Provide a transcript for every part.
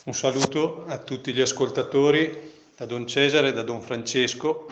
Un saluto a tutti gli ascoltatori, da Don Cesare e da Don Francesco.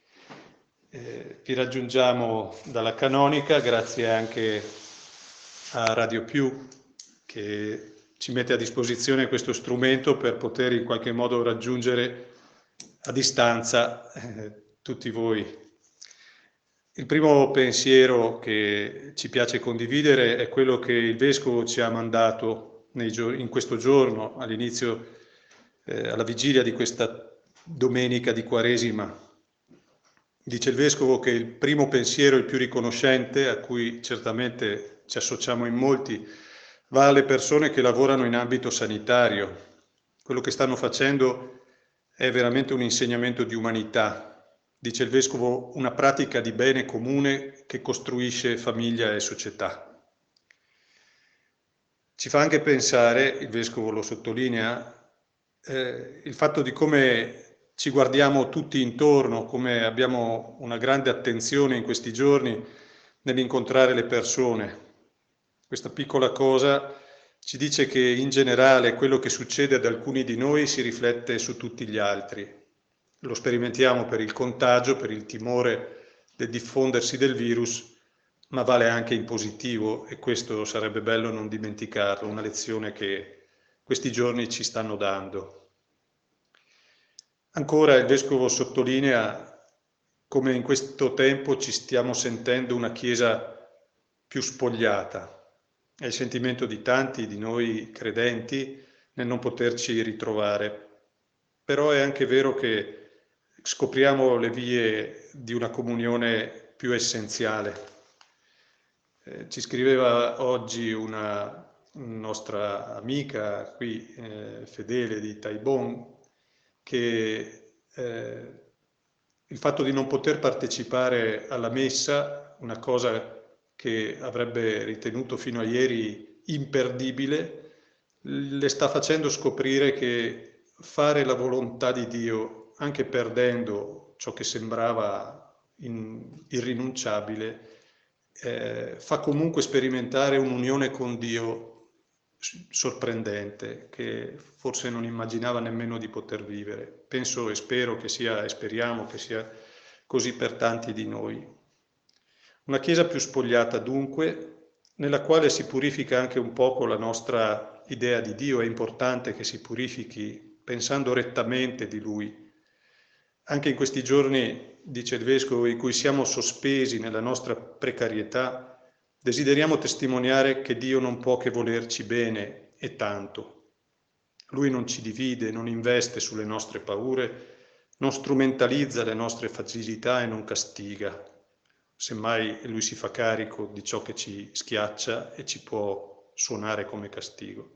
Vi raggiungiamo dalla Canonica, grazie anche a Radio Più, che ci mette a disposizione questo strumento per poter in qualche modo raggiungere a distanza tutti voi. Il primo pensiero che ci piace condividere è quello che il Vescovo ci ha mandato in questo giorno, all'inizio, alla vigilia di questa domenica di Quaresima. Dice il Vescovo che il primo pensiero, il più riconoscente, a cui certamente ci associamo in molti, va alle persone che lavorano in ambito sanitario. Quello che stanno facendo è veramente un insegnamento di umanità. Dice il Vescovo, una pratica di bene comune che costruisce famiglia e società. Ci fa anche pensare, il Vescovo lo sottolinea, il fatto di come ci guardiamo tutti intorno, come abbiamo una grande attenzione in questi giorni nell'incontrare le persone. Questa piccola cosa ci dice che in generale quello che succede ad alcuni di noi si riflette su tutti gli altri. Lo sperimentiamo per il contagio, per il timore del diffondersi del virus, ma vale anche in positivo, e questo sarebbe bello non dimenticarlo, una lezione che questi giorni ci stanno dando. Ancora il Vescovo sottolinea come in questo tempo ci stiamo sentendo una Chiesa più spogliata. È il sentimento di tanti di noi credenti nel non poterci ritrovare. Però è anche vero che scopriamo le vie di una comunione più essenziale. Ci scriveva oggi una nostra amica qui, fedele di Taibon, che il fatto di non poter partecipare alla messa, una cosa che avrebbe ritenuto fino a ieri imperdibile, le sta facendo scoprire che fare la volontà di Dio, anche perdendo ciò che sembrava irrinunciabile, fa comunque sperimentare un'unione con Dio sorprendente, che forse non immaginava nemmeno di poter vivere. Penso e spero che sia, e speriamo che sia così per tanti di noi. Una Chiesa più spogliata dunque, nella quale si purifica anche un poco la nostra idea di Dio. È importante che si purifichi pensando rettamente di Lui. Anche in questi giorni, dice il Vescovo, in cui siamo sospesi nella nostra precarietà, desideriamo testimoniare che Dio non può che volerci bene e tanto. Lui non ci divide, non investe sulle nostre paure, non strumentalizza le nostre fragilità e non castiga. Semmai Lui si fa carico di ciò che ci schiaccia e ci può suonare come castigo.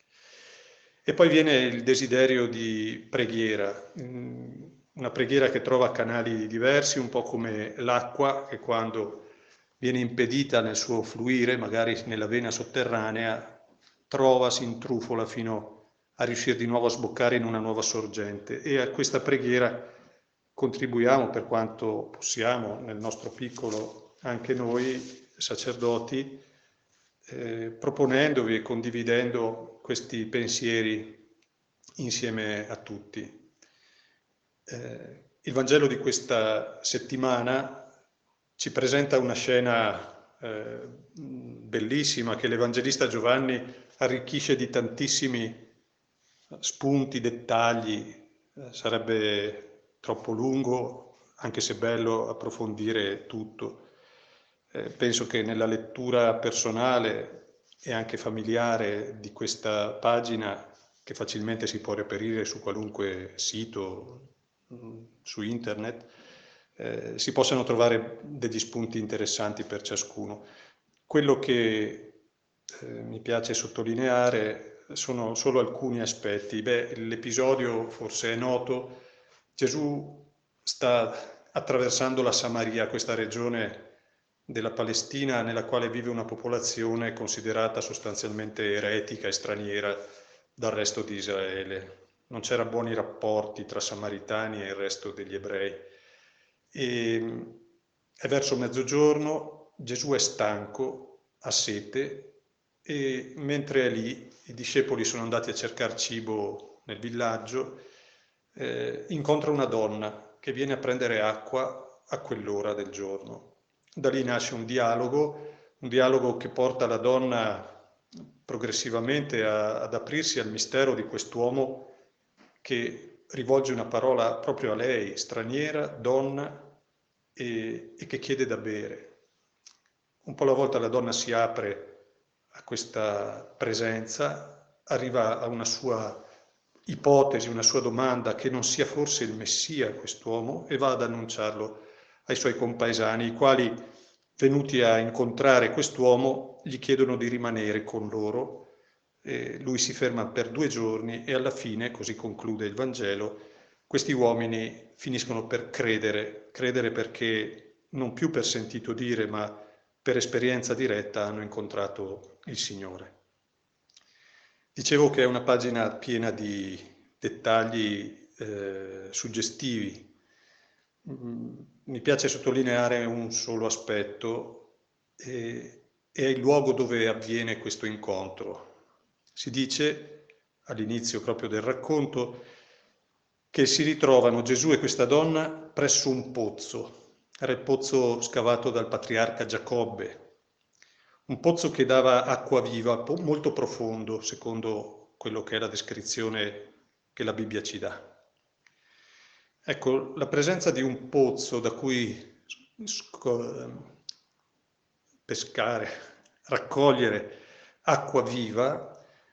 E poi viene il desiderio di preghiera, una preghiera che trova canali diversi, un po' come l'acqua che quando viene impedita nel suo fluire, magari nella vena sotterranea, si intrufola fino a riuscire di nuovo a sboccare in una nuova sorgente. E a questa preghiera contribuiamo per quanto possiamo, nel nostro piccolo, anche noi sacerdoti, proponendovi e condividendo questi pensieri insieme a tutti. Il Vangelo di questa settimana ci presenta una scena bellissima che l'Evangelista Giovanni arricchisce di tantissimi spunti, dettagli. Sarebbe troppo lungo, anche se bello, approfondire tutto. Penso che nella lettura personale e anche familiare di questa pagina, che facilmente si può reperire su qualunque sito, su internet, si possano trovare degli spunti interessanti per ciascuno. Quello che mi piace sottolineare sono solo alcuni aspetti. L'episodio forse è noto. Gesù sta attraversando la Samaria, questa regione della Palestina nella quale vive una popolazione considerata sostanzialmente eretica e straniera dal resto di Israele. Non c'erano buoni rapporti tra samaritani e il resto degli ebrei. E è verso mezzogiorno, Gesù è stanco, ha sete e mentre è lì i discepoli sono andati a cercare cibo nel villaggio, incontra una donna che viene a prendere acqua a quell'ora del giorno. Da lì nasce un dialogo che porta la donna progressivamente ad aprirsi al mistero di quest'uomo che rivolge una parola proprio a lei, straniera, donna, e che chiede da bere. Un po' alla volta la donna si apre a questa presenza, arriva a una sua ipotesi, una sua domanda, che non sia forse il Messia quest'uomo, e va ad annunciarlo ai suoi compaesani, i quali, venuti a incontrare quest'uomo, gli chiedono di rimanere con loro. Lui si ferma per 2 giorni e alla fine, così conclude il Vangelo, questi uomini finiscono per credere perché non più per sentito dire, ma per esperienza diretta hanno incontrato il Signore. Dicevo che è una pagina piena di dettagli suggestivi. Mi piace sottolineare un solo aspetto, è il luogo dove avviene questo incontro. Si dice, all'inizio proprio del racconto, che si ritrovano Gesù e questa donna presso un pozzo. Era il pozzo scavato dal patriarca Giacobbe, un pozzo che dava acqua viva, molto profondo, secondo quello che è la descrizione che la Bibbia ci dà. Ecco, la presenza di un pozzo da cui pescare, raccogliere acqua viva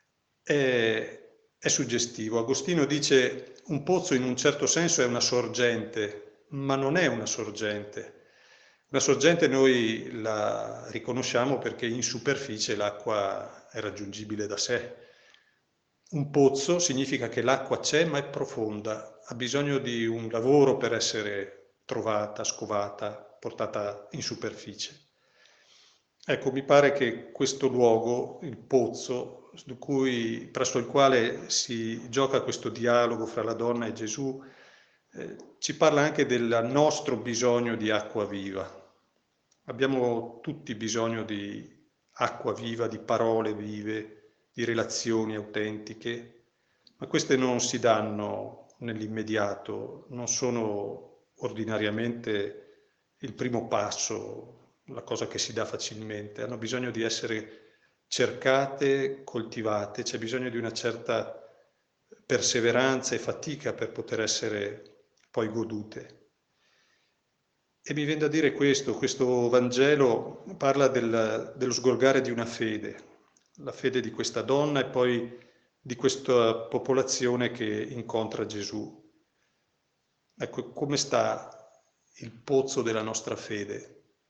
è suggestivo. Agostino dice un pozzo in un certo senso è una sorgente, ma non è una sorgente. Una sorgente noi la riconosciamo perché in superficie l'acqua è raggiungibile da sé. Un pozzo significa che l'acqua c'è ma è profonda, ha bisogno di un lavoro per essere trovata, scovata, portata in superficie. Ecco, mi pare che questo luogo, il pozzo, presso il quale si gioca questo dialogo fra la donna e Gesù, ci parla anche del nostro bisogno di acqua viva. Abbiamo tutti bisogno di acqua viva, di parole vive, di relazioni autentiche, ma queste non si danno nell'immediato, non sono ordinariamente il primo passo, la cosa che si dà facilmente, hanno bisogno di essere cercate, coltivate, c'è bisogno di una certa perseveranza e fatica per poter essere poi godute. E mi viene da dire questo Vangelo parla dello sgorgare di una fede, la fede di questa donna e poi di questa popolazione che incontra Gesù. Ecco, come sta il pozzo della nostra fede?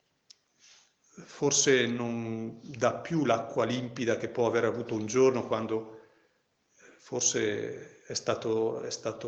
Forse non dà più l'acqua limpida che può aver avuto un giorno quando forse è stato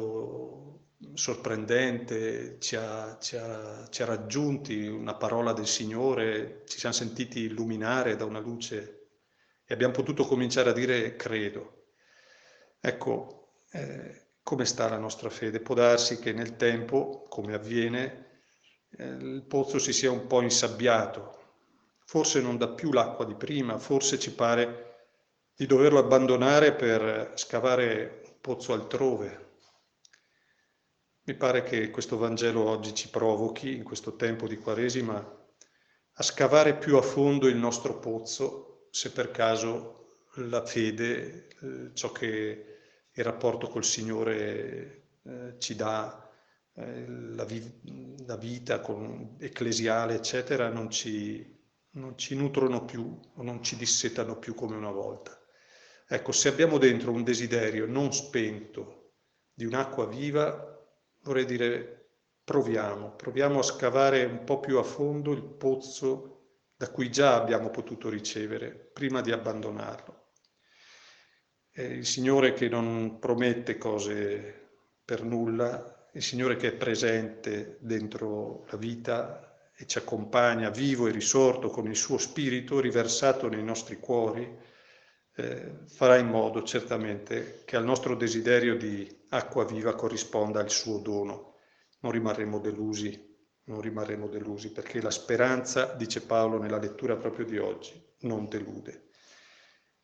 sorprendente, ci ha raggiunti una parola del Signore, ci siamo sentiti illuminare da una luce e abbiamo potuto cominciare a dire credo. Ecco, come sta la nostra fede? Può darsi che nel tempo, come avviene, il pozzo si sia un po' insabbiato, forse non dà più l'acqua di prima, forse ci pare di doverlo abbandonare per scavare un pozzo altrove. Mi pare che questo Vangelo oggi ci provochi, in questo tempo di Quaresima, a scavare più a fondo il nostro pozzo, se per caso la fede, ciò che il rapporto col Signore ci dà, la vita ecclesiale, eccetera, non ci nutrono più o non ci dissetano più come una volta. Ecco, se abbiamo dentro un desiderio non spento di un'acqua viva, vorrei dire proviamo a scavare un po' più a fondo il pozzo da cui già abbiamo potuto ricevere prima di abbandonarlo. È il Signore che non promette cose per nulla, il Signore che è presente dentro la vita e ci accompagna vivo e risorto con il suo spirito riversato nei nostri cuori, farà in modo certamente che al nostro desiderio di acqua viva corrisponda il suo dono. Non rimarremo delusi, perché la speranza, dice Paolo nella lettura proprio di oggi, non delude.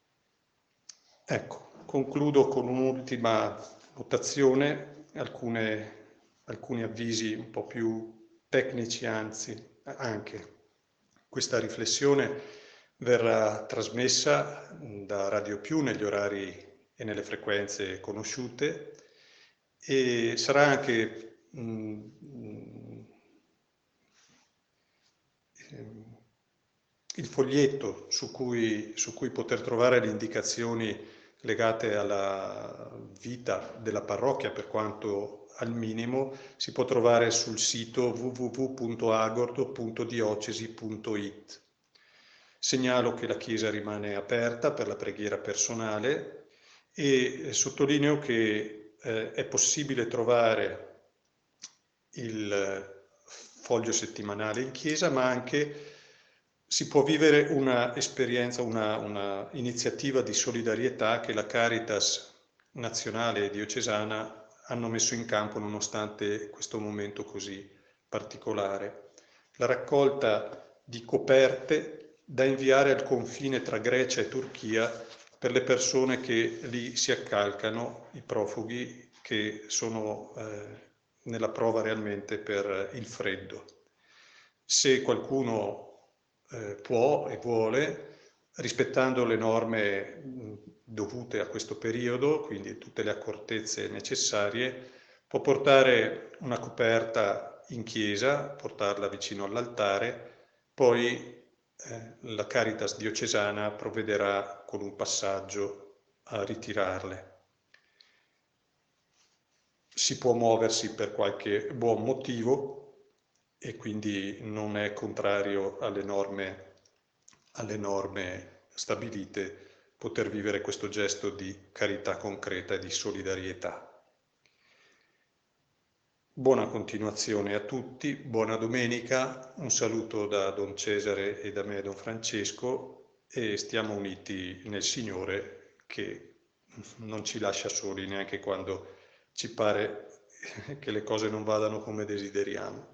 Ecco, concludo con un'ultima notazione, alcuni avvisi un po' più tecnici, anzi anche. Questa riflessione verrà trasmessa da Radio Più negli orari e nelle frequenze conosciute e sarà anche il foglietto su cui poter trovare le indicazioni legate alla vita della parrocchia, per quanto al minimo, si può trovare sul sito www.agordo.diocesi.it. Segnalo che la chiesa rimane aperta per la preghiera personale e sottolineo che è possibile trovare il foglio settimanale in chiesa, ma anche si può vivere una esperienza, una iniziativa di solidarietà che la Caritas nazionale e diocesana hanno messo in campo nonostante questo momento così particolare. La raccolta di coperte da inviare al confine tra Grecia e Turchia per le persone che lì si accalcano, i profughi che sono nella prova realmente per il freddo. Se qualcuno può e vuole, rispettando le norme dovute a questo periodo, quindi tutte le accortezze necessarie, può portare una coperta in chiesa, portarla vicino all'altare, poi la Caritas diocesana provvederà con un passaggio a ritirarle. Si può muoversi per qualche buon motivo e quindi non è contrario alle norme stabilite poter vivere questo gesto di carità concreta e di solidarietà. Buona continuazione a tutti, buona domenica, un saluto da Don Cesare e da me Don Francesco e stiamo uniti nel Signore che non ci lascia soli neanche quando ci pare che le cose non vadano come desideriamo.